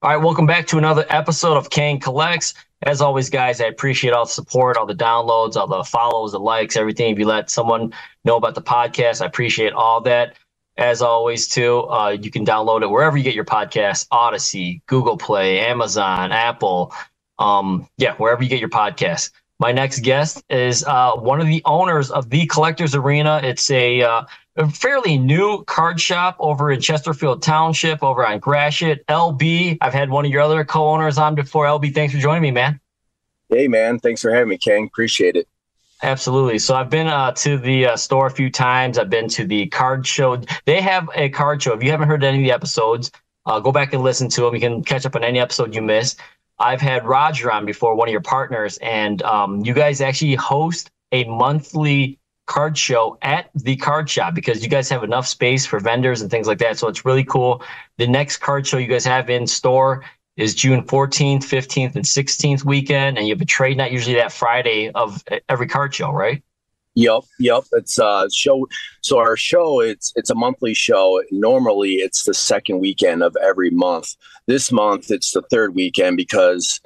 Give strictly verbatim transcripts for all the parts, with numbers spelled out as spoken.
All right, welcome back to another episode of Kane Collects. As always, guys, I appreciate all the support, all the downloads, all the follows, the likes, everything. If you let someone know about the podcast, I appreciate all that. As always, too, uh, you can download it wherever you get your podcasts, Odyssey, Google Play, Amazon, Apple, um, yeah, wherever you get your podcasts. My next guest is uh, one of the owners of The Collectors Arena. It's a, uh, a fairly new card shop over in Chesterfield Township, over on Gratiot. L B, I've had one of your other co-owners on before. L B, thanks for joining me, man. Hey, man. Thanks for having me, King. Appreciate it. Absolutely. So I've been uh, to the uh, store a few times. I've been to the card show. They have a card show. If you haven't heard any of the episodes, uh, go back and listen to them. You can catch up on any episode you missed. I've had Roger on before, one of your partners, and um, you guys actually host a monthly card show at the card shop because you guys have enough space for vendors and things like that. So it's really cool. The next card show you guys have in store is June fourteenth, fifteenth, and sixteenth weekend, and you have a trade night usually that Friday of every card show, right? Yep, yep. It's a show. So our show, it's it's a monthly show. Normally, it's the second weekend of every month. This month, it's the third weekend because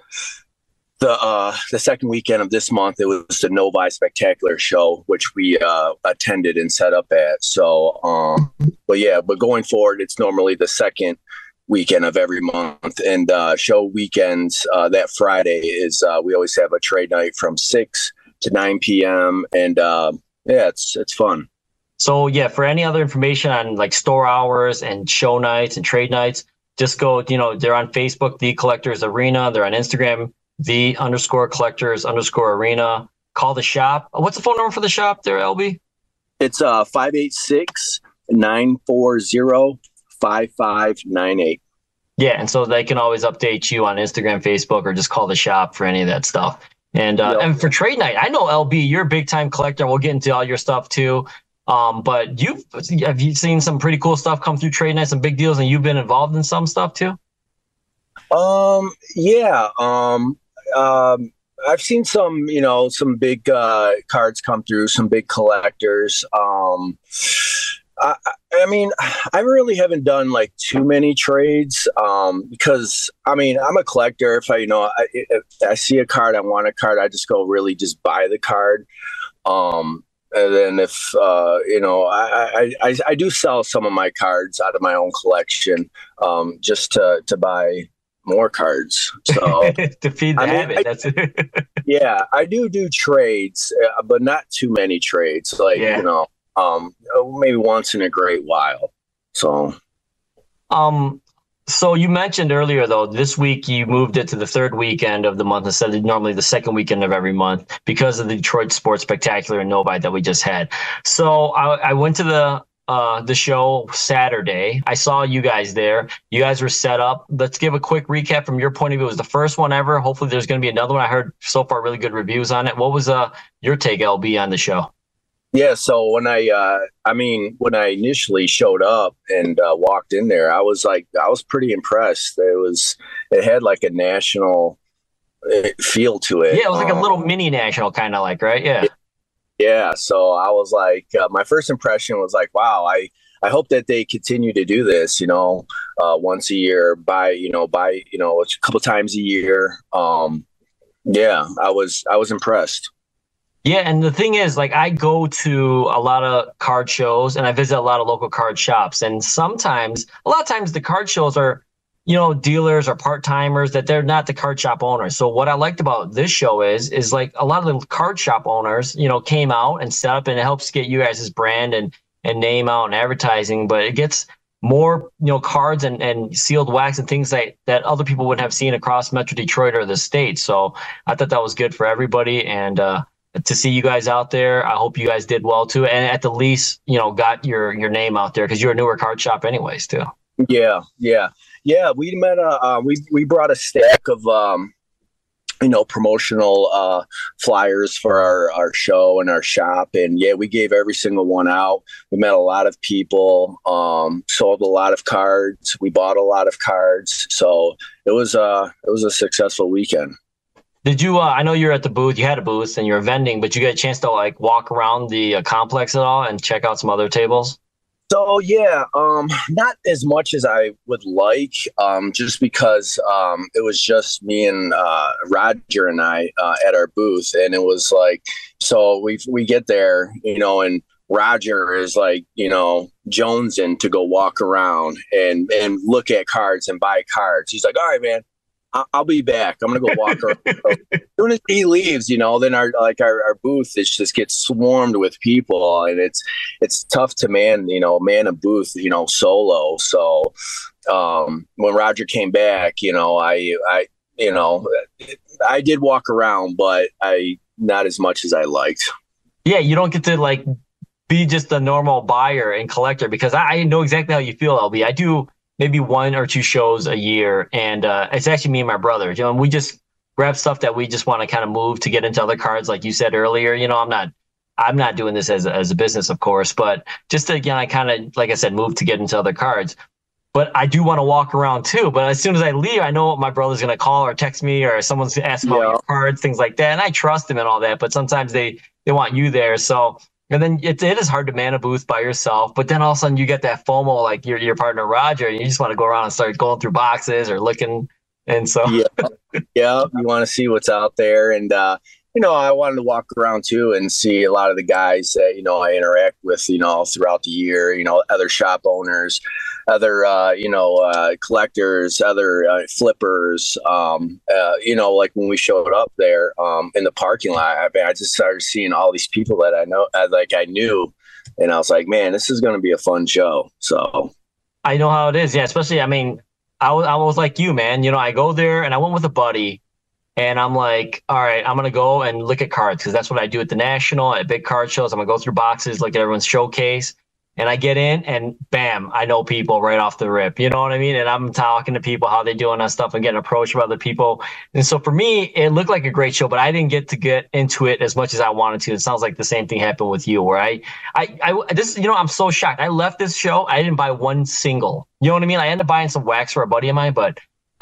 the uh, the second weekend of this month, it was the Novi Spectacular show, which we uh, attended and set up at. So, um, but yeah, but going forward, it's normally the second weekend of every month. And uh, show weekends, uh, that Friday is uh, we always have a trade night from six to nine p.m. and uh, yeah, it's it's fun. So yeah, for any other information on like store hours and show nights and trade nights, just go, you know, they're on Facebook, The Collectors Arena. They're on Instagram, The underscore Collectors underscore Arena. Call the shop. What's the phone number for the shop there, L B? It's uh five eight six, nine four zero, five five nine eight. Yeah, and so they can always update you on Instagram, Facebook, or just call the shop for any of that stuff. And uh, yep. And for trade night, I know L B, you're a big time collector. We'll get into all your stuff too. Um, but you've have you seen some pretty cool stuff come through trade night, some big deals, and you've been involved in some stuff too? Um, yeah. Um, um, I've seen some, you know, some big uh, cards come through, some big collectors. Um, I, I mean, I really haven't done like too many trades um, because, I mean, I'm a collector. If I, you know, I, if I see a card, I want a card, I just go really just buy the card. Um, and then if, uh, you know, I, I, I do sell some of my cards out of my own collection um, just to, to buy more cards. So to feed the I habit. Mean, I, That's it. Yeah, I do do trades, uh, but not too many trades. Like, yeah. you know. Um, maybe once in a great while. So, um, so you mentioned earlier though, this week you moved it to the third weekend of the month instead of normally the second weekend of every month because of the Detroit Sports Spectacular and Novi that we just had. So I, I went to the uh, the show Saturday. I saw you guys there. You guys were set up. Let's give a quick recap from your point of view. It was the first one ever. Hopefully, there's going to be another one. I heard so far really good reviews on it. What was uh your take, L B, on the show? Yeah, so when I, uh, I mean, when I initially showed up and uh, walked in there, I was like, I was pretty impressed. It was, it had like a national feel to it. Yeah, it was like um, a little mini national kind of like, right? Yeah. Yeah, so I was like, uh, my first impression was like, wow, I, I hope that they continue to do this, you know, uh, once a year, by, you know, by, you know, a couple times a year. Um, yeah, I was, I was impressed. Yeah, and the thing is, like, I go to a lot of card shows and I visit a lot of local card shops. And sometimes, a lot of times the card shows are, you know, dealers or part-timers that they're not the card shop owners. So what I liked about this show is, is like a lot of the card shop owners, you know, came out and set up, and it helps get you guys' brand and, and name out and advertising, but it gets more, you know, cards and, and sealed wax and things that, that other people wouldn't have seen across Metro Detroit or the state. So I thought that was good for everybody. And, uh, to see you guys out there, I hope you guys did well too, and at the least, you know, got your your name out there because you're a newer card shop, anyways, too. Yeah, yeah, yeah. We met a uh, we we brought a stack of um, you know, promotional uh, flyers for our our show and our shop, and yeah, we gave every single one out. We met a lot of people, um, sold a lot of cards. We bought a lot of cards, so it was uh it was a successful weekend. Did you, uh, I know you're at the booth, you had a booth and you were vending, but you get a chance to like walk around the uh, complex at all and check out some other tables? So yeah, um, not as much as I would like, um, just because um, it was just me and uh, Roger and I uh, at our booth, and it was like, so we we get there, you know, and Roger is like, you know, jonesing to go walk around and and look at cards and buy cards. He's like, all right, man, I- I'll be back. I'm gonna go walk around. So as soon as he leaves, you know, then our like our, our booth is just gets swarmed with people, and it's it's tough to man, you know, man a booth, you know, solo. So um, when Roger came back, you know, I I you know I did walk around, but I not as much as I liked. Yeah, you don't get to like be just a normal buyer and collector, because I, I know exactly how you feel, L B. I do maybe one or two shows a year, and uh, it's actually me and my brother. You know, and we just grab stuff that we just want to kind of move to get into other cards, like you said earlier. You know, I'm not, I'm not doing this as a, as a business, of course, but just to, again, I kind of, like I said, move to get into other cards. But I do want to walk around too. But as soon as I leave, I know my brother's going to call or text me, or someone's asking about Yeah. your cards, things like that. And I trust him and all that. But sometimes they they want you there. So, and then it, it is hard to man a booth by yourself. But then all of a sudden you get that FOMO, like your your partner Roger, and you just want to go around and start going through boxes or looking. And so, Yeah, yeah, you want to see what's out there, and uh, you know, I wanted to walk around too and see a lot of the guys that, you know, I interact with, you know, throughout the year, you know, other shop owners, other, uh, you know, uh, collectors, other uh, flippers, um, uh, you know, like when we showed up there um, in the parking lot, I mean, I just started seeing all these people that I know, uh, like I knew, and I was like, man, this is going to be a fun show. So I know how it is. Yeah, especially, I mean, I was, I was like you, man. You know, I go there and I went with a buddy. And I'm like, all right, I'm going to go and look at cards, because that's what I do at the National, at big card shows. I'm going to go through boxes, look at everyone's showcase. And I get in and bam, I know people right off the rip. You know what I mean? And I'm talking to people, how they doing on stuff, and getting approached by other people. And so for me, it looked like a great show, but I didn't get to get into it as much as I wanted to. It sounds like the same thing happened with you, where I, I, I this, you know, I'm so shocked. I left this show. I didn't buy one single. You know what I mean? I ended up buying some wax for a buddy of mine, but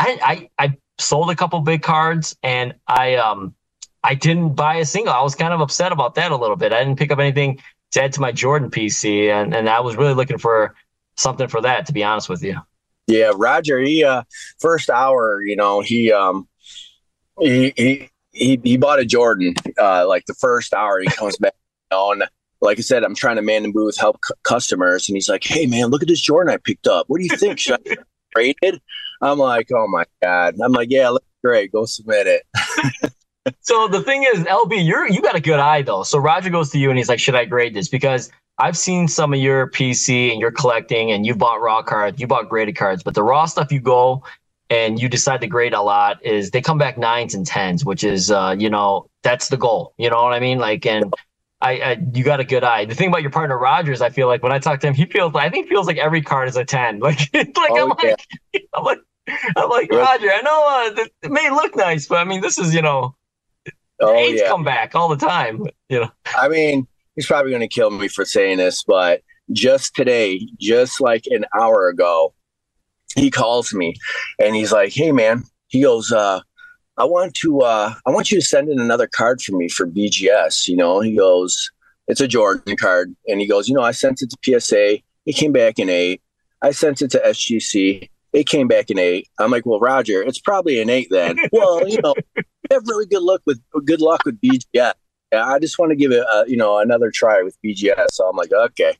I, I, I sold a couple big cards, and I um I didn't buy a single. I was kind of upset about that a little bit. I didn't pick up anything to add to my Jordan P C, and, and I was really looking for something for that, to be honest with you. yeah, Roger, he uh, first hour, you know, he um he he he, he bought a Jordan uh, like the first hour. He comes back, you know, and like I said, I'm trying to man the booth, help c- customers, and he's like, "Hey man, look at this Jordan I picked up. What do you think? Should I trade it?" I'm like, "Oh my god!" I'm like, "Yeah, looks great. Go submit it." So the thing is, L B, you're you got a good eye though. So Roger goes to you and he's like, "Should I grade this?" Because I've seen some of your P C and you're collecting, and you bought raw cards, you bought graded cards, but the raw stuff you go and you decide to grade a lot is they come back nines and tens, which is uh, you know, that's the goal. You know what I mean? Like, and I, I you got a good eye. The thing about your partner Rogers, I feel like when I talk to him, he feels I think he feels like every card is a ten. Like, like Oh, I'm yeah. like I'm like I'm like Yeah. Roger, I know uh, it may look nice, but I mean, this is, you know, Oh eights yeah. come back all the time, you know. I mean, he's probably going to kill me for saying this, but just today, just like an hour ago, he calls me and he's like, "Hey man," he goes, uh, I want to, uh, I want you to send in another card for me for B G S. You know, he goes, it's a Jordan card. And he goes, you know, I sent it to P S A. It came back in eight. I sent it to S G C. It came back in eight. I'm like, well, Roger, it's probably an eight then. Well, you know, I have really good luck with good luck with B G S. Yeah, I just want to give it, uh, you know, another try with B G S. So I'm like, okay.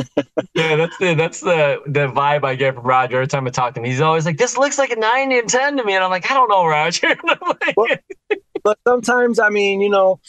Yeah, that's the that's the the vibe I get from Roger every time I talk to him. He's always like, "This looks like a nine and ten to me," and I'm like, "I don't know, Roger." Like, Well, but sometimes, I mean, you know,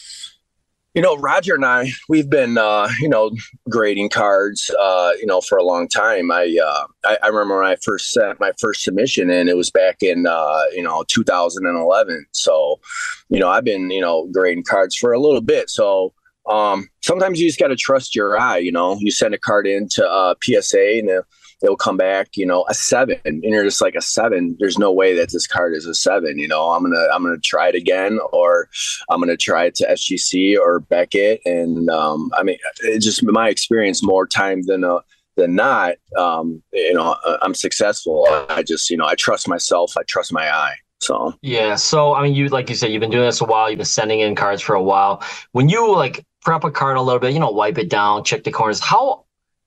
you know, Roger and I, we've been, uh, you know, grading cards, uh, you know, for a long time. I, uh, I, I remember when I first sent my first submission in, it was back in, uh, you know, two thousand eleven. So, you know, I've been, you know, grading cards for a little bit. So, um, sometimes you just got to trust your eye. You know, you send a card into uh, P S A and they'll, they'll come back, you know, a seven, and you're just like, a seven. There's no way that this card is a seven. You know, I'm gonna I'm gonna try it again, or I'm gonna try it to S G C or Beckett. And um, I mean, it's just my experience. More time than uh, than not, um, you know, I'm successful. I just, you know, I trust myself. I trust my eye. So yeah. So I mean, you like you said, you've been doing this a while. You've been sending in cards for a while. When you like prep a card a little bit, you know, wipe it down, check the corners. How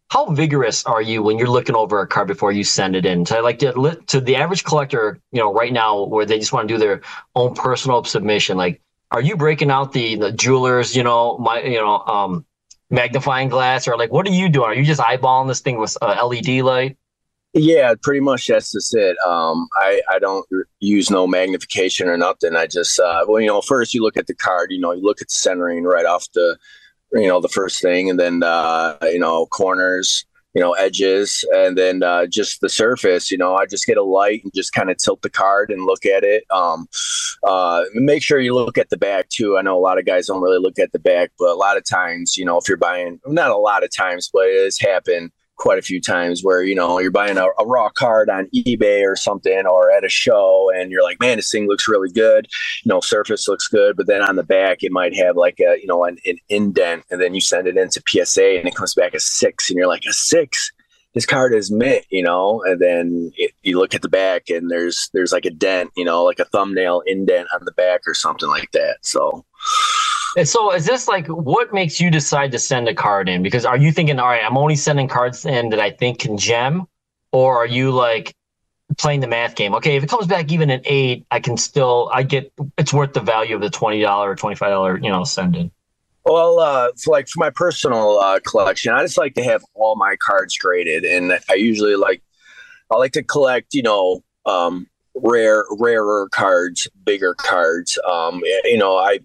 how vigorous are you when you're looking over a card before you send it in? So I like to to the average collector, you know, right now where they just want to do their own personal submission. Like, are you breaking out the the jewelers, you know, my you know, um, magnifying glass, or like what are you doing? Are you just eyeballing this thing with a L E D light? Yeah, pretty much that's just it. Um, I, I don't use no magnification or nothing. I just, uh, well, you know, first you look at the card, you know, you look at the centering right off the, you know, the first thing, and then, uh, you know, corners, you know, edges, and then uh, just the surface, you know, I just get a light and just kind of tilt the card and look at it. Um, uh, make sure you look at the back too. I know a lot of guys don't really look at the back, but a lot of times, you know, if you're buying, not a lot of times, but it has happened quite a few times where, you know, you're buying a, a raw card on eBay or something, or at a show, and you're like, man, this thing looks really good. You know, surface looks good, but then on the back, it might have like a, you know, an, an indent, and then you send it into P S A and it comes back a six, and you're like, a six? This card is mint, you know, and then it, you look at the back and there's, there's like a dent, you know, like a thumbnail indent on the back or something like that. So, And so is this like, what makes you decide to send a card in? Because are you thinking, all right, I'm only sending cards in that I think can gem? Or are you like playing the math game? Okay, if it comes back even an eight, I can still, I get, it's worth the value of the twenty dollars or twenty-five dollars, you know, send in. well, uh, for like for my personal uh, collection, I just like to have all my cards graded. And I usually like, I like to collect, you know, um, rare, rarer cards, bigger cards. Um, you know, I,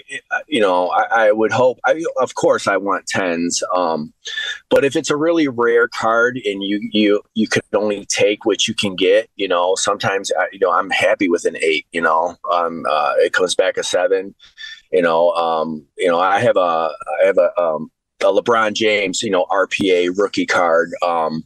you know, I, I would hope, I, of course I want tens. Um, but if it's a really rare card and you, you, you can only take what you can get, you know, sometimes, I, you know, I'm happy with an eight, you know, um, uh, it comes back a seven, you know, um, you know, I have a, I have a, um, a LeBron James, you know, R P A rookie card. Um,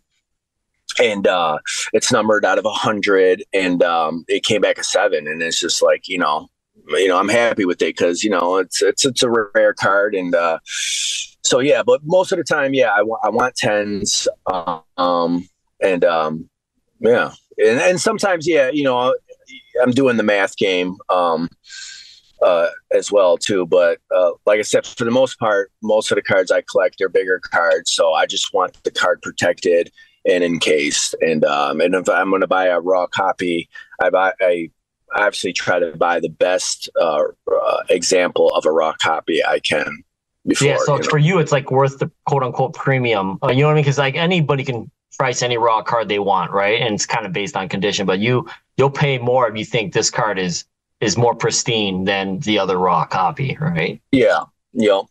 And uh, it's numbered out of a hundred, and um, it came back a seven, and it's just like, you know, you know, I'm happy with it because, you know, it's it's it's a rare card, and uh, so yeah. But most of the time, yeah, I want I want tens, um, and um, yeah, and and sometimes, yeah, you know, I'm doing the math game um, uh, as well too. But uh, like I said, for the most part, most of the cards I collect are bigger cards, so I just want the card protected and encased. And um, and if I'm going to buy a raw copy, I buy I obviously try to buy the best uh, uh, example of a raw copy I can. Before, yeah, so you know? for you, it's like worth the quote unquote premium. Uh, you know what I mean? Because like anybody can price any raw card they want, right? And it's kind of based on condition. But you you'll pay more if you think this card is is more pristine than the other raw copy, right? Yeah. Yep.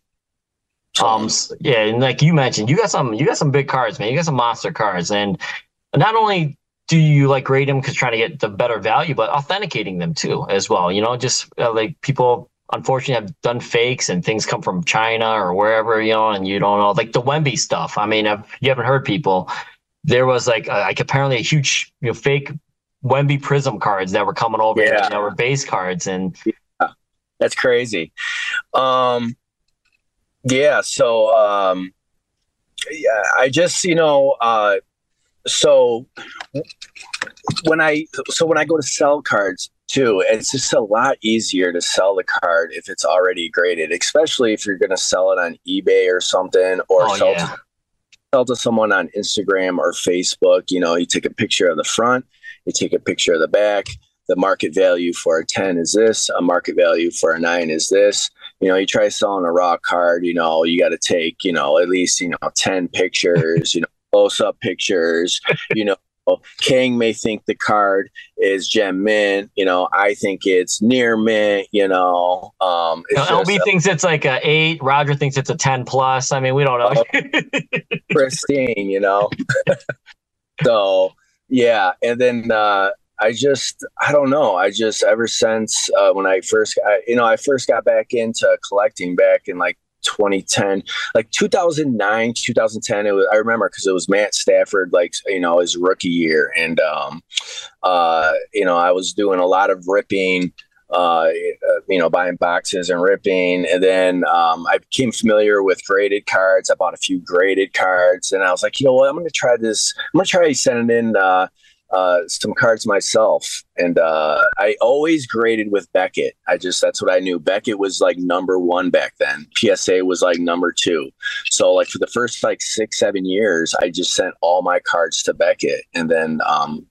Um, yeah, and like you mentioned, you got some, you got some big cards, man. You got some monster cards, and not only do you like grade them because trying to get the better value, but authenticating them too, as well. You know, just uh, like people unfortunately have done fakes and things come from China or wherever, you know, and you don't know, like the Wemby stuff. I mean, if you haven't heard people, there was like uh, like apparently a huge, you know, fake Wemby Prism cards that were coming over Yeah. here that were base cards, and yeah, that's crazy. Um. Yeah. So, um, yeah, I just, you know, uh, so when I, so when I go to sell cards too, it's just a lot easier to sell the card if it's already graded, especially if you're going to sell it on eBay or something, or oh, sell, yeah. to, sell to someone on Instagram or Facebook. You know, you take a picture of the front, you take a picture of the back. The market value for a ten is this, a market value for a nine is this. You know, you try selling a raw card, you know, you got to take, you know, at least, you know, ten pictures, you know, close up pictures, you know. King may think the card is gem mint, you know, I think it's near mint, you know. Um, it's L B just, thinks it's like a eight. Roger thinks it's a ten plus. I mean, we don't know. pristine, you know. So, yeah. And then, uh, I just, I don't know. I just, ever since uh, when I first, I, you know, I first got back into collecting back in like twenty ten, like two thousand nine, two thousand ten. It was, I remember because it was Matt Stafford, like, you know, his rookie year. And, um, uh, you know, I was doing a lot of ripping, uh, you know, buying boxes and ripping. And then um, I became familiar with graded cards. I bought a few graded cards, and I was like, you know what, I'm going to try this. I'm going to try sending in, uh, uh, some cards myself, and uh, I always graded with Beckett. I just that's what I knew. Beckett was like number one back then. P S A was like number two. So like for the first like six seven years, I just sent all my cards to Beckett, and then um,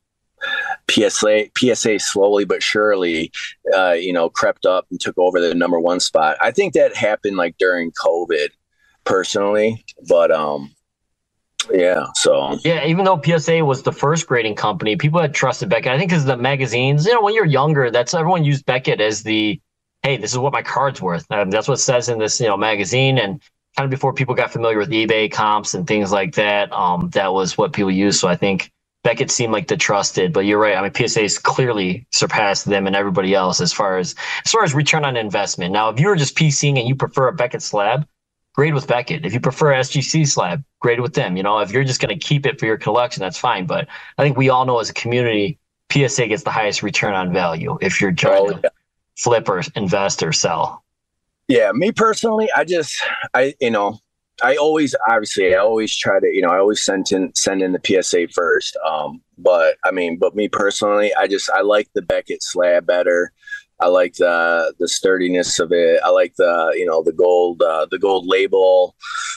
P S A P S A slowly but surely, uh, you know, crept up and took over the number one spot. I think that happened like during COVID, personally, but um. Yeah. So yeah, even though P S A was the first grading company, people had trusted Beckett. I think because the magazines, you know, when you're younger, that's everyone used Beckett as the, hey, this is what my card's worth. Um, that's what it says in this, you know, magazine. And kind of before people got familiar with eBay comps and things like that, um, that was what people used. So I think Beckett seemed like the trusted. But you're right. I mean, P S A's clearly surpassed them and everybody else as far as as far as return on investment. Now, if you were just PCing and you prefer a Beckett slab, grade with Beckett. If you prefer S G C slab, grade with them. You know, if you're just going to keep it for your collection, that's fine. But I think we all know as a community, P S A gets the highest return on value if you're trying oh, to yeah. flip or invest or sell. Yeah, me personally, I just, I, you know, I always, obviously, I always try to, you know, I always send in, send in the P S A first. Um, but I mean, but me personally, I just, I like the Beckett slab better. I like the the sturdiness of it. I like the you know the gold uh, the gold label.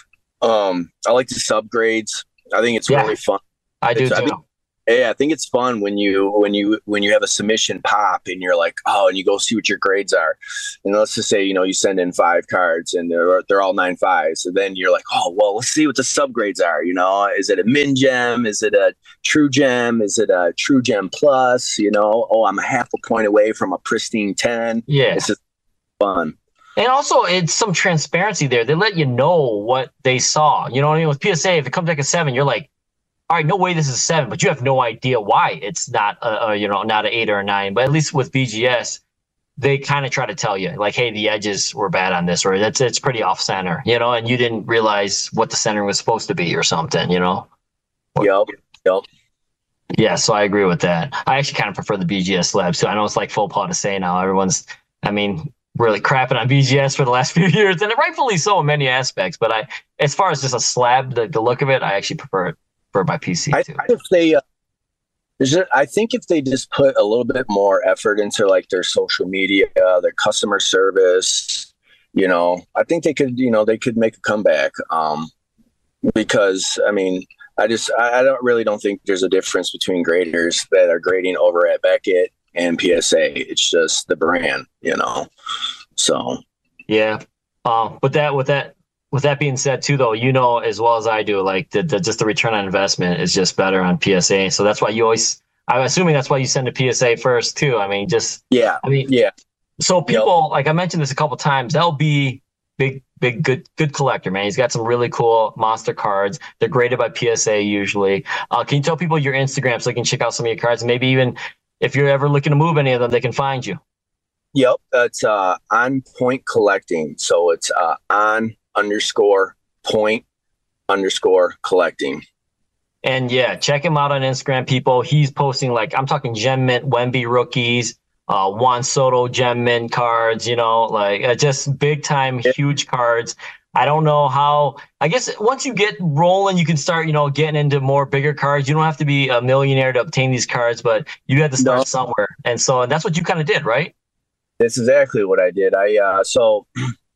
Um, I like the subgrades. I think it's yeah, really fun. I do it's, too. I think, yeah, I think it's fun when you when you when you have a submission pop and you're like, oh, and you go see what your grades are. And let's just say you know you send in five cards and they're they're all nine fives. And then you're like, oh, well, let's see what the subgrades are. You know, is it a min gem? Is it a true gem? Is it a true gem plus? You know, oh, I'm a half a point away from a pristine ten. Yeah, it's just fun. And also, it's some transparency there. They let you know what they saw. You know what I mean? With P S A, if it comes back a seven, you're like, all right, no way this is a seven, but you have no idea why it's not a, a you know not an eight or a nine. But at least with B G S, they kind of try to tell you like, hey, the edges were bad on this, or that's it's pretty off center, you know, and you didn't realize what the center was supposed to be or something, you know. Yep. Yep. Yeah, so I agree with that. I actually kind of prefer the B G S slab. So I know it's like faux pas to say now. Everyone's, I mean, really crapping on B G S for the last few years, and rightfully so in many aspects. But I, as far as just a slab, the, the look of it, I actually prefer it. For my P C too. I think if they, uh, I think if they just put a little bit more effort into like their social media, their customer service, you know, I think they could, you know, they could make a comeback. Um, because I mean, I just, I, I don't really don't think there's a difference between graders that are grading over at Beckett and P S A. It's just the brand, you know. So yeah, um, but that with that. With that being said, too, though, you know as well as I do, like the, the just the return on investment is just better on P S A. So that's why you always, I'm assuming that's why you send to P S A first, too. I mean, just yeah, I mean, yeah. So people, yep. like I mentioned this a couple times, L B, big, big, good, good collector, man. He's got some really cool monster cards. They're graded by P S A usually. Uh, can you tell people your Instagram so they can check out some of your cards, and maybe even if you're ever looking to move any of them, they can find you? Yep, it's uh, On Point Collecting. So it's uh, on. underscore point underscore collecting. And yeah, check him out on Instagram, people. He's posting like, I'm talking Gem Mint, Wemby rookies, uh, Juan Soto Gem Mint cards, you know, like uh, just big time, yeah. huge cards. I don't know how, I guess once you get rolling, you can start, you know, getting into more bigger cards. You don't have to be a millionaire to obtain these cards, but you have to start no. somewhere. And so that's what you kind of did, right? That's exactly what I did. I, uh, so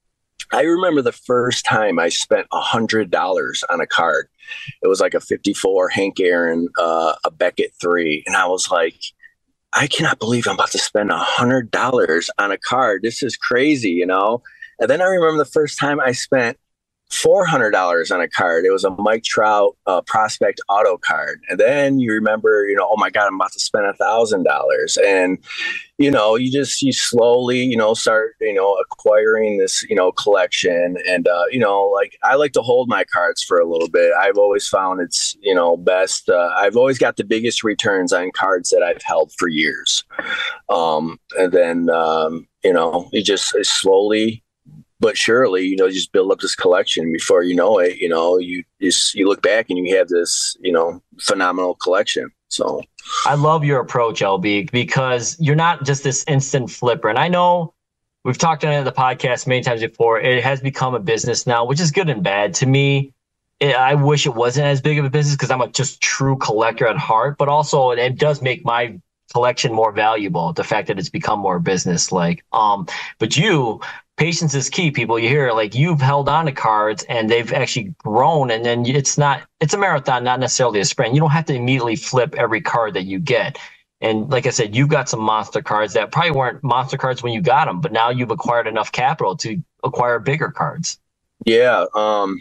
I remember the first time I spent a hundred dollars on a card. It was like a fifty-four Hank Aaron, uh, a Beckett three. And I was like, I cannot believe I'm about to spend a hundred dollars on a card. This is crazy, you know? And then I remember the first time I spent four hundred dollars on a card. It was a Mike Trout uh, prospect auto card. And then you remember, you know, oh my God, I'm about to spend a thousand dollars. And, you know, you just, you slowly, you know, start, you know, acquiring this, you know, collection. And, uh, you know, like I like to hold my cards for a little bit. I've always found it's, you know, best. Uh, I've always got the biggest returns on cards that I've held for years. Um, and then, um, you know, you just slowly, but surely, you know, you just build up this collection. Before you know it, you know, you just you look back and you have this, you know, phenomenal collection. So I love your approach, L B, because you're not just this instant flipper. And I know we've talked on the podcast many times before. It has become a business now, which is good and bad. To me, it, I wish it wasn't as big of a business because I'm a just true collector at heart, but also it, it does make my collection more valuable. The fact that it's become more business like. Um, but you, patience is key, people. You hear like you've held on to cards and they've actually grown, and then it's not, it's a marathon, not necessarily a sprint. You don't have to immediately flip every card that you get. And like I said, you've got some monster cards that probably weren't monster cards when you got them, but now you've acquired enough capital to acquire bigger cards. Yeah. Um,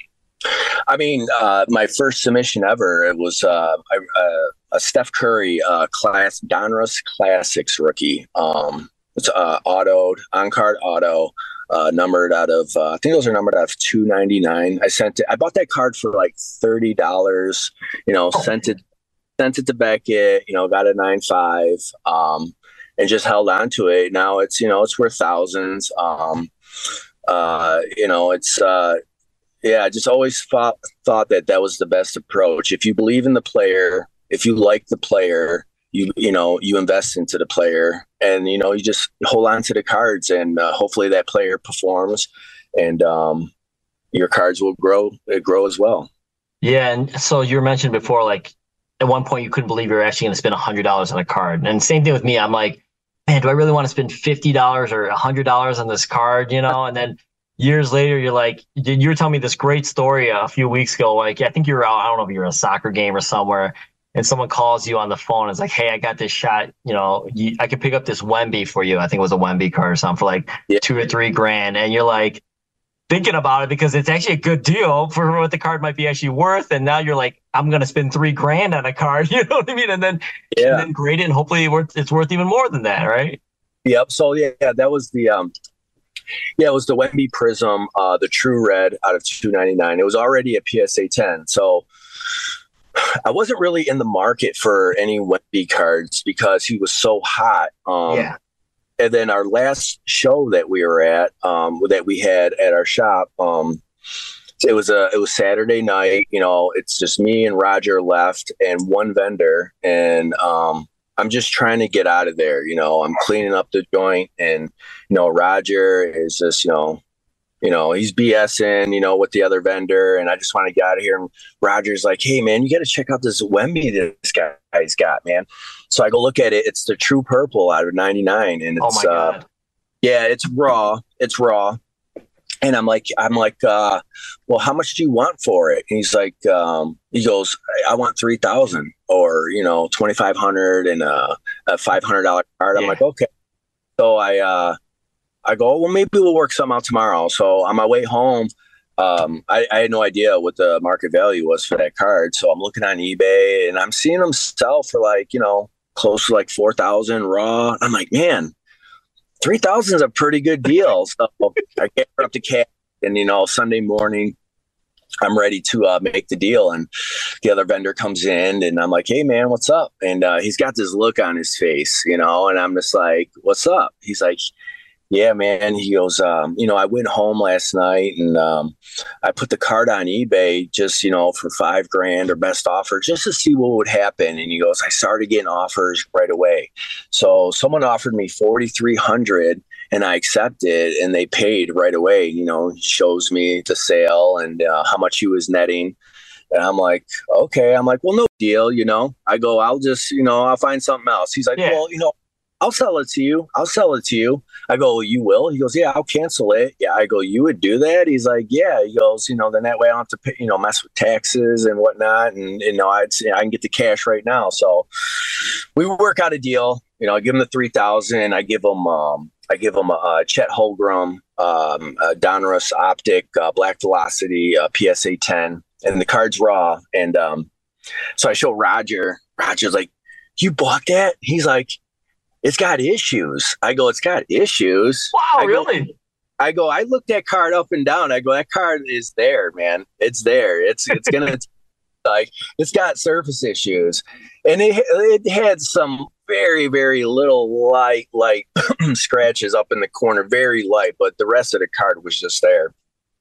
I mean, uh, my first submission ever, it was uh, uh, a Steph Curry uh, class, Donruss Classics rookie. Um, it's uh, autoed, on-card auto, uh, numbered out of, uh, I think those are numbered out of two ninety-nine. I sent it, I bought that card for like thirty dollars, you know, oh. sent it, sent it to Beckett, you know, got a nine five, um, and just held on to it. Now it's, you know, it's worth thousands. Um, uh, you know, it's, uh, yeah, I just always thought, thought that that was the best approach. If you believe in the player, if you like the player, you you know, you invest into the player, and, you know, you just hold on to the cards, and uh, hopefully that player performs, and um, your cards will grow, grow as well. Yeah. And so you were mentioned before, like at one point you couldn't believe you were actually going to spend a hundred dollars on a card. And same thing with me. I'm like, man, do I really want to spend fifty dollars or a hundred dollars on this card? You know, and then years later, you're like, you were telling me this great story a few weeks ago. Like, I think you were out, I don't know if you were at a soccer game or somewhere, and someone calls you on the phone. And it's like, hey, I got this shot. You know, you, I could pick up this Wemby for you. I think it was a Wemby card or something for like yeah. two or three grand. And you're like thinking about it because it's actually a good deal for what the card might be actually worth. And now you're like, I'm going to spend three grand on a card. You know what I mean? And then, yeah. and then grade it, and hopefully it's worth even more than that, right? Yep. So, yeah, yeah that was the um, – Yeah, it was the Wemby Prism, uh, the True Red out of two ninety-nine. It was already a P S A ten. So I wasn't really in the market for any Wemby cards because he was so hot. Um, yeah. And then our last show that we were at, um, that we had at our shop, um, it was a it was Saturday night. You know, it's just me and Roger left and one vendor, and um, I'm just trying to get out of there. You know, I'm cleaning up the joint, and, you know, Roger is just, you know, you know, he's BSing, you know, with the other vendor, and I just want to get out of here. And Roger's like, hey man, you got to check out this Wemby this guy's got, man. So I go look at it. It's the True Purple out of ninety-nine. And it's, oh my God. Uh, yeah, it's raw. It's raw. And I'm like, I'm like, uh, well, how much do you want for it? And he's like, um, he goes, I want three thousand or, you know, twenty-five hundred and a, a five hundred dollars card. I'm yeah. like, okay. So I, uh, I go, well, maybe we'll work something out tomorrow. So on my way home, um, I, I had no idea what the market value was for that card. So I'm looking on eBay and I'm seeing them sell for like, you know, close to like four thousand raw. I'm like, man, three thousand is a pretty good deal. So I get her up to cash, and, you know, Sunday morning, I'm ready to uh, make the deal. And the other vendor comes in, and I'm like, hey man, what's up? And uh, he's got this look on his face, you know, and I'm just like, what's up? He's like, yeah, man. He goes, um, you know, I went home last night and um, I put the card on eBay just, you know, for five grand or best offer just to see what would happen. And he goes, I started getting offers right away. So someone offered me forty-three hundred and I accepted, and they paid right away. You know, he shows me the sale and uh, how much he was netting. And I'm like, okay. I'm like, well, no deal. You know, I go, I'll just, you know, I'll find something else. He's like, yeah. well, you know, I'll sell it to you. I'll sell it to you. I go, you will? He goes, yeah, I'll cancel it. Yeah. I go, you would do that? He's like, yeah. He goes, you know, then that way I don't have to pay, you know, mess with taxes and whatnot. And, you know, I'd I can get the cash right now. So we work out a deal. You know, I give him the three thousand. I give him, um, I give him a, a Chet Holmgren, um, a Donruss Optic, uh, Black Velocity, uh, P S A ten, and the card's raw. And um, so I show Roger. Roger's like, you bought that? He's like, it's got issues. I go, it's got issues. Wow, I go, really? I go, I looked that card up and down. I go, that card is there, man. It's there. It's it's gonna like it's got surface issues, and it it had some very very little light light scratches up in the corner, very light, but the rest of the card was just there.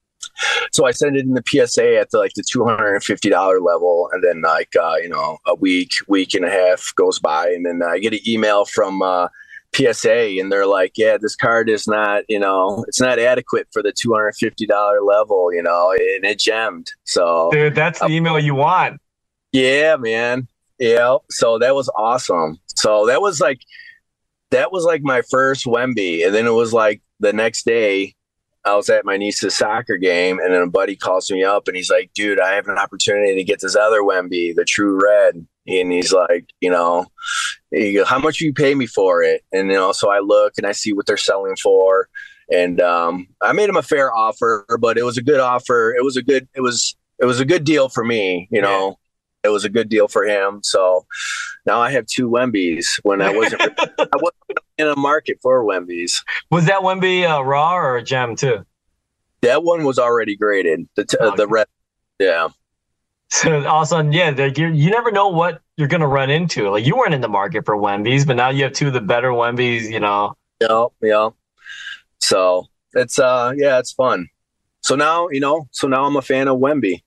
So I send it in the P S A at the, like the two hundred fifty dollars level. And then like, uh, you know, a week, week and a half goes by. And then I get an email from uh, P S A, and they're like, yeah, this card is not, you know, it's not adequate for the two hundred fifty dollars level, you know, and it gemmed. So, dude, that's the email you want. Yeah, man. Yeah. So that was awesome. So that was like, that was like my first Wemby. And then it was like the next day I was at my niece's soccer game, and then a buddy calls me up and he's like, dude, I have an opportunity to get this other Wemby, the True Red. And he's like, you know, he goes, how much will you pay me for it? And, you know, so I look and I see what they're selling for. And um, I made him a fair offer, but it was a good offer. It was a good, it was, it was a good deal for me, you know. Yeah. It was a good deal for him. So now I have two Wembys when I wasn't, I wasn't in a market for Wembys. Was that Wemby uh, raw or a gem too? That one was already graded. The t- okay. the red, yeah. So all of a sudden, yeah, you you never know what you're gonna run into. Like you weren't in the market for Wembys, but now you have two of the better Wembys. You know. Yeah, yeah. So it's uh, yeah, it's fun. So now, you know, so now I'm a fan of Wemby.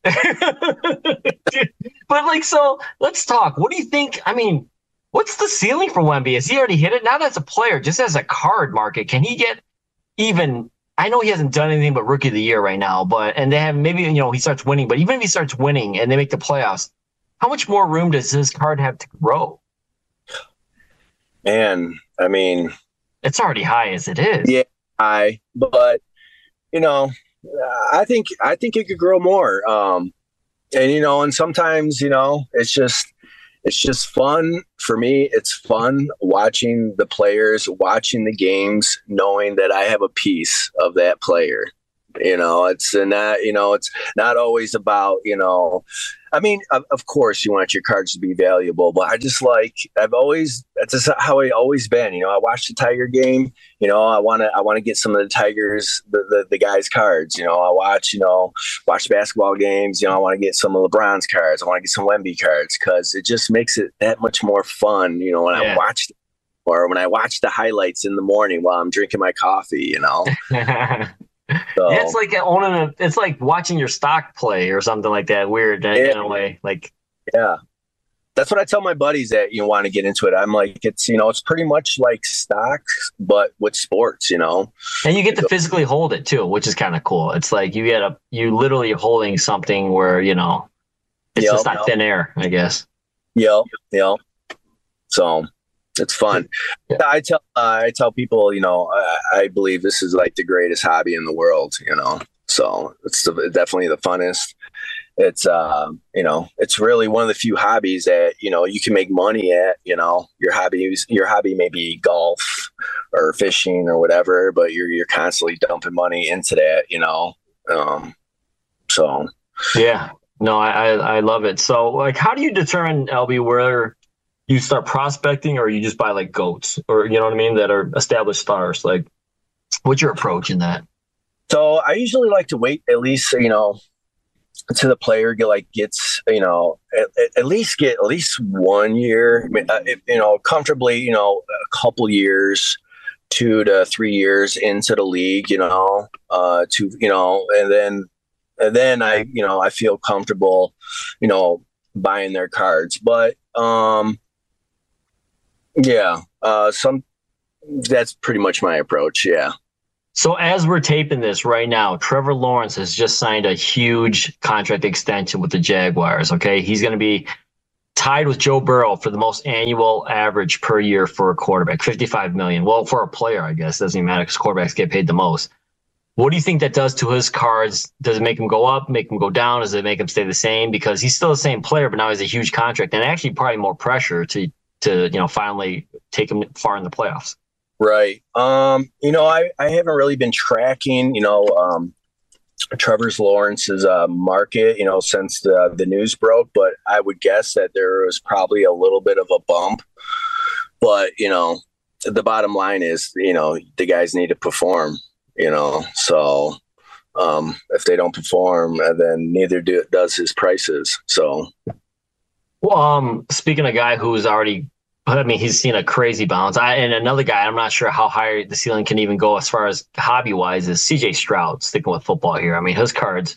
But like, so let's talk. What do you think? I mean, what's the ceiling for Wemby? Has he already hit it? Now that's a player, just as a card market, can he get even? I know he hasn't done anything but Rookie of the Year right now, but and they have maybe, you know, he starts winning. But even if he starts winning and they make the playoffs, how much more room does his card have to grow? Man, I mean, it's already high as it is. Yeah, high, but you know. I think I think it could grow more, um, and you know, and sometimes you know, it's just it's just fun for me. It's fun watching the players, watching the games, knowing that I have a piece of that player. You know, it's not you know, it's not always about you know. I mean, of, of course, you want your cards to be valuable, but I just like I've always that's just how I always been. You know, I watch the Tiger game. You know, I want to I want to get some of the Tigers, the, the the guys' cards. You know, I watch you know watch basketball games. You know, I want to get some of LeBron's cards. I want to get some Wemby cards because it just makes it that much more fun. You know, when yeah. I watch or when I watch the highlights in the morning while I'm drinking my coffee. You know. So, yeah, it's like owning a, it's like watching your stock play or something like that. Weird yeah. in a way. Like, yeah, that's what I tell my buddies that you want to get into it. I'm like, it's you know, it's pretty much like stocks, but with sports, you know. And you get to physically hold it too, which is kind of cool. It's like you get a, you literally holding something where you know, it's yep, just not yep. thin air, I guess. Yep, yep. So. It's fun. Yeah. I tell uh, I tell people, you know, I, I believe this is like the greatest hobby in the world, you know. So it's the, definitely the funnest. It's uh, you know, it's really one of the few hobbies that you know you can make money at. You know, your hobby your hobby may be golf or fishing or whatever, but you're you're constantly dumping money into that. You know, um, so yeah, no, I, I I love it. So like, how do you determine, L B, where you start prospecting, or you just buy like goats, or you know what I mean, that are established stars? Like, what's your approach in that? So I usually like to wait at least, you know, to the player get like gets, you know, at, at least get at least one year, uh, you know, comfortably, you know, a couple years, two to three years into the league, you know, uh, to you know, and then and then I, you know, I feel comfortable, you know, buying their cards, but um. Yeah, uh, some that's pretty much my approach. Yeah. So as we're taping this right now, Trevor Lawrence has just signed a huge contract extension with the Jaguars. Okay, he's going to be tied with Joe Burrow for the most annual average per year for a quarterback, fifty-five million dollars. Well, for a player, I guess doesn't even matter because quarterbacks get paid the most. What do you think that does to his cards? Does it make him go up, make him go down? Does it make him stay the same? Because he's still the same player, but now he has a huge contract and actually probably more pressure to. to, you know, finally take him far in the playoffs. Right. Um, you know, I, I haven't really been tracking, you know, um, Trevor's Lawrence's uh, market, you know, since the, the news broke, but I would guess that there was probably a little bit of a bump. But, you know, the bottom line is, you know, the guys need to perform, you know, so um, if they don't perform, then neither do, does his prices. So. Well, um, speaking of a guy who's already, I mean, he's seen a crazy bounce. I, and another guy, I'm not sure how high the ceiling can even go as far as hobby-wise, is C J Stroud, sticking with football here. I mean, his cards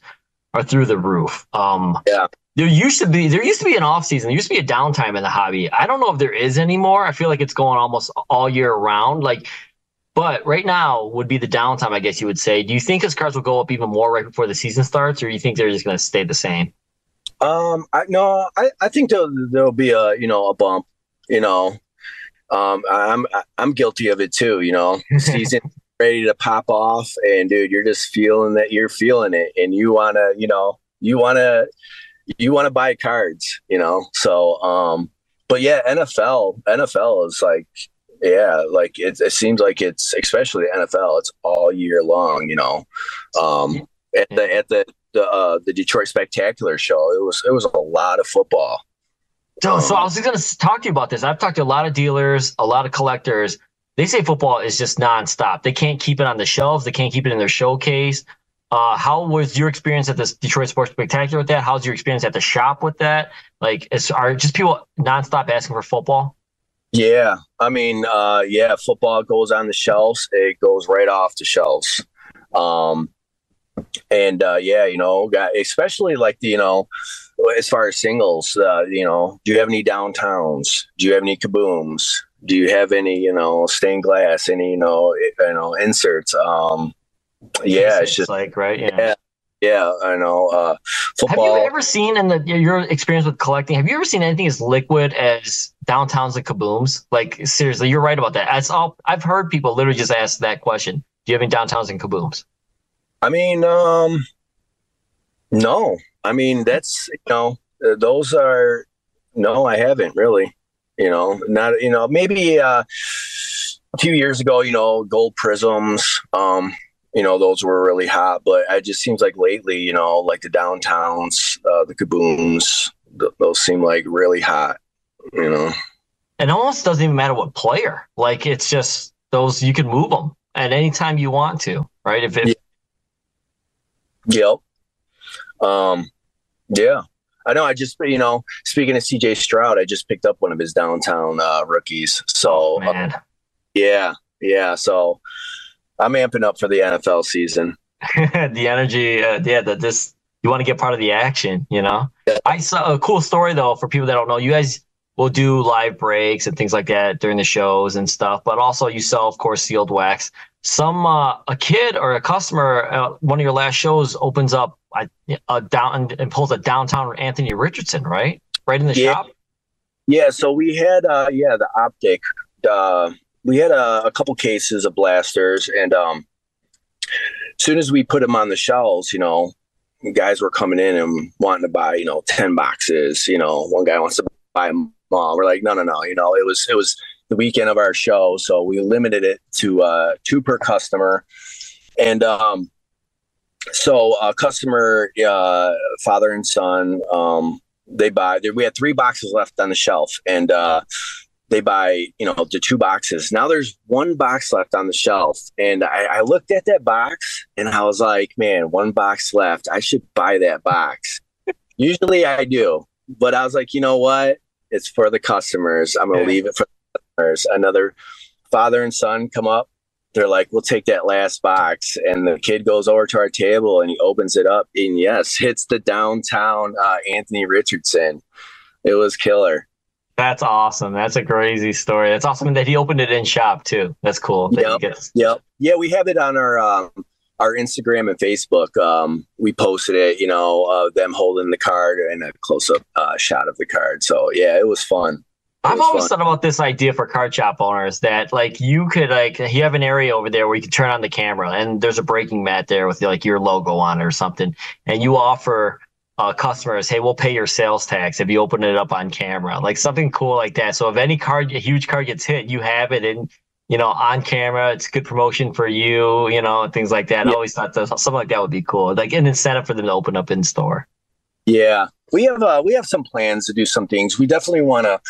are through the roof. Um, Yeah. There used to be there used to be an off season. There used to be a downtime in the hobby. I don't know if there is anymore. I feel like it's going almost all year round. Like, but right now would be the downtime, I guess you would say. Do you think his cards will go up even more right before the season starts, or do you think they're just going to stay the same? Um, I no, I, I think there'll, there'll be a, you know, a bump, you know. Um, I'm, I'm guilty of it too, you know, season ready to pop off and dude, you're just feeling that you're feeling it and you want to, you know, you want to, you want to buy cards, you know? So, um, but yeah, N F L, N F L is like, yeah, like it, it seems like it's, especially N F L, it's all year long, you know? Um, at the, at the, the, uh, the Detroit Spectacular show, it was, it was a lot of football. So, Um, so I was just going to talk to you about this. I've talked to a lot of dealers, a lot of collectors. They say football is just nonstop. They can't keep it on the shelves. They can't keep it in their showcase. Uh, how was your experience at this Detroit Sports Spectacular with that? How's your experience at the shop with that? Like, is, are just people nonstop asking for football? Yeah, I mean, uh, yeah, football goes on the shelves. It goes right off the shelves. Um, and uh, yeah, you know, got, especially like the, you know, as far as singles, uh, you know, do you have any downtowns? Do you have any kabooms? Do you have any, you know, stained glass? Any, you know, you know, inserts? Um, yeah, it's just like right, yeah. yeah. Yeah, I know. Uh, football. Have you ever seen in the your experience with collecting? Have you ever seen anything as liquid as downtowns and kabooms? Like seriously, you're right about that. That's all. I've heard people literally just ask that question. Do you have any downtowns and kabooms? I mean, um, no. I mean, that's you know, those are no. I haven't really. You know, not you know, maybe uh, a few years ago. You know, gold prisms. Um, You know, those were really hot, but it just seems like lately, you know, like the downtowns, uh, the kabooms, th- those seem like really hot, you know. It almost doesn't even matter what player. Like it's just those you can move them at any time you want to, right? If it. Yep. Um, yeah. I know. I just, you know, speaking of C J Stroud, I just picked up one of his downtown uh, rookies. So, oh, man. Uh, yeah, yeah. So. I'm amping up for the N F L season. The energy, uh, yeah, that this you want to get part of the action, you know. Yeah. I saw a cool story though for people that don't know. You guys will do live breaks and things like that during the shows and stuff, but also you sell, of course, sealed wax. Some uh, a kid or a customer, uh, one of your last shows opens up a, a down and pulls a downtown Anthony Richardson, right, right in the yeah. shop. Yeah. So we had, uh, yeah, the optic. Uh, We had a, a couple cases of blasters, and um, as soon as we put them on the shelves, you know, guys were coming in and wanting to buy, you know, ten boxes. You know, one guy wants to buy them all. We're like, no, no, no. You know, it was it was the weekend of our show, so we limited it to uh, two per customer, and um, so a customer, uh, father and son, um, they buy. We had three boxes left on the shelf, and. Uh, They buy, you know, the two boxes. Now there's one box left on the shelf. And I, I looked at that box and I was like, man, one box left. I should buy that box. Usually I do. But I was like, you know what? It's for the customers. I'm going to yeah. leave it for the customers. Another father and son come up. They're like, we'll take that last box. And the kid goes over to our table and he opens it up. And yes, it's the downtown uh, Anthony Richardson. It was killer. That's awesome. That's a crazy story. That's awesome that he opened it in shop too. That's cool. That yep. Gets- yep. Yeah, we have it on our um, our Instagram and Facebook. Um, we posted it, you know, uh, them holding the card and a close up uh, shot of the card. So yeah, it was fun. It I've was always fun. thought about this idea for card shop owners that like you could like you have an area over there where you can turn on the camera and there's a breaking mat there with like your logo on it or something, and you offer. Uh, customers, hey, we'll pay your sales tax if you open it up on camera, like something cool like that. So if any card, a huge card gets hit, you have it in, you know, on camera. It's good promotion for you, you know, and things like that. Yeah. I always thought that, something like that would be cool, like an incentive for them to open up in store. Yeah, we have uh, we have some plans to do some things. We definitely want to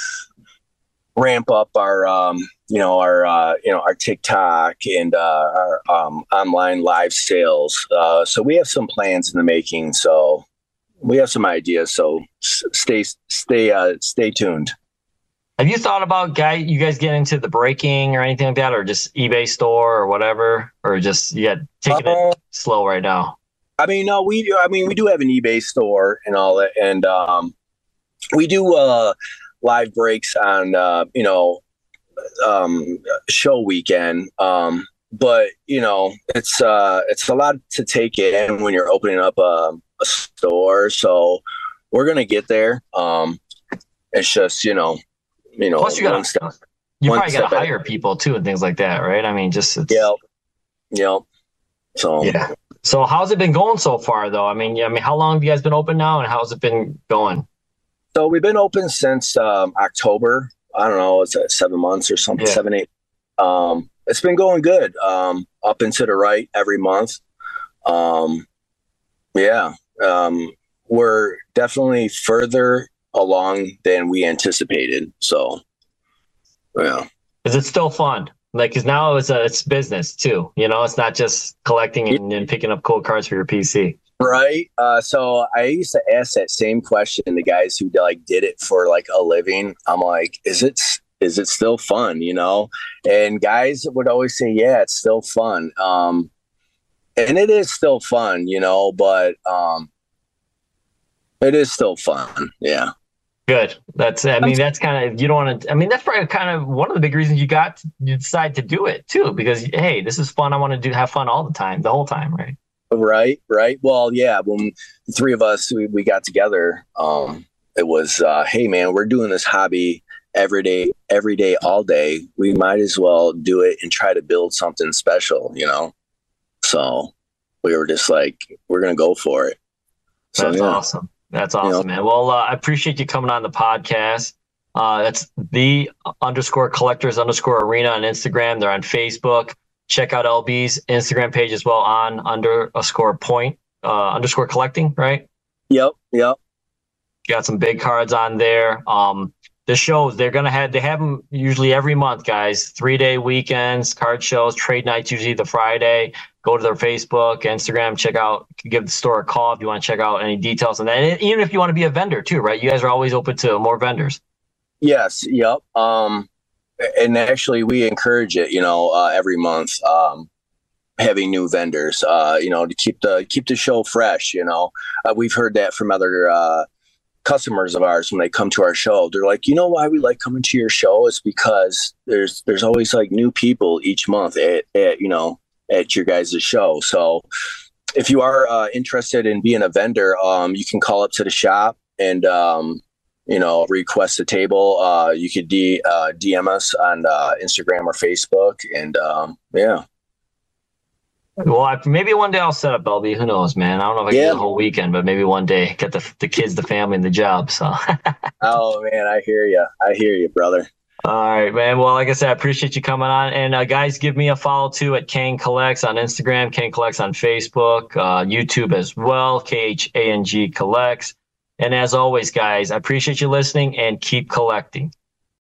ramp up our, um, you know, our uh, you know our TikTok and uh, our um, online live sales. Uh, so we have some plans in the making. So. We have some ideas, so stay stay uh, stay tuned. Have you thought about guy you guys get into the breaking or anything like that, or just eBay store or whatever, or just you got taking uh, it slow right now? I mean, no, we. I mean, we do have an eBay store and all that, and um, we do uh, live breaks on uh, you know um, show weekend. Um, but you know, it's uh, it's a lot to take in when you're opening up a, a store. So we're gonna get there. Um, it's just you know, you know, Plus you got step, you probably got to hire people too and things like that, right? I mean, just it's, yeah, yeah. So yeah. So how's it been going so far, though? I mean, yeah, I mean, how long have you guys been open now, and how's it been going? So we've been open since um, October. I don't know, it's uh, seven months or something, yeah. seven, eight. Um, it's been going good. Um, up and to the right every month. Um, yeah, um, we're definitely further along than we anticipated. So, yeah. Is it still fun? Like, cause now it's a, it's business too, you know, it's not just collecting and, and picking up cool cards for your P C. Right. Uh, so I used to ask that same question to guys who like did it for like a living. I'm like, is it, is it still fun? You know? And guys would always say, yeah, it's still fun. Um, and it is still fun, you know, but, um, it is still fun. Yeah. Good. That's, I mean, that's kind of, you don't want to, I mean, that's probably kind of one of the big reasons you got, you decide to do it too, because, hey, this is fun. I want to do, have fun all the time, the whole time. Right. Right. Right. Well, yeah. When the three of us, we, we got together, um, it was, uh, hey man, we're doing this hobby every day, every day, all day. We might as well do it and try to build something special, you know? So we were just like, we're going to go for it. So, that's yeah. awesome. That's awesome, you know, man. Well, uh, I appreciate you coming on the podcast. Uh, that's the underscore collectors underscore arena on Instagram. They're on Facebook. Check out L B's Instagram page as well on underscore point uh, underscore collecting, right? Yep. Yep. Got some big cards on there. Um, the shows, they're going to have, they have them usually every month, guys. Three day weekends, card shows, trade nights, usually the Friday. Go to their Facebook, Instagram, check out, give the store a call if you want to check out any details on that. And even if you want to be a vendor too, right? You guys are always open to more vendors. Yes. Yep. Um, and actually we encourage it, you know, uh, every month, um, having new vendors, uh, you know, to keep the, keep the show fresh, you know, uh, we've heard that from other, uh, customers of ours when they come to our show. They're like, you know why we like coming to your show? It's because there's, there's always like new people each month at, at you know, at your guys' show. So if you are uh, interested in being a vendor, um, you can call up to the shop and, um, you know, request a table. Uh, you could D, uh, D M us on uh, Instagram or Facebook. And um, yeah. Well, I, maybe one day I'll set up L B. Who knows, man? I don't know if I can yeah. do the whole weekend, but maybe one day get the the kids, the family, and the job. So. Oh man, I hear you. I hear you, brother. All right, man. Well, like I said, I appreciate you coming on. And uh, guys, give me a follow too at Kang Collects on Instagram, Kang Collects on Facebook, uh, YouTube as well, K H A N G Collects. And as always, guys, I appreciate you listening and keep collecting.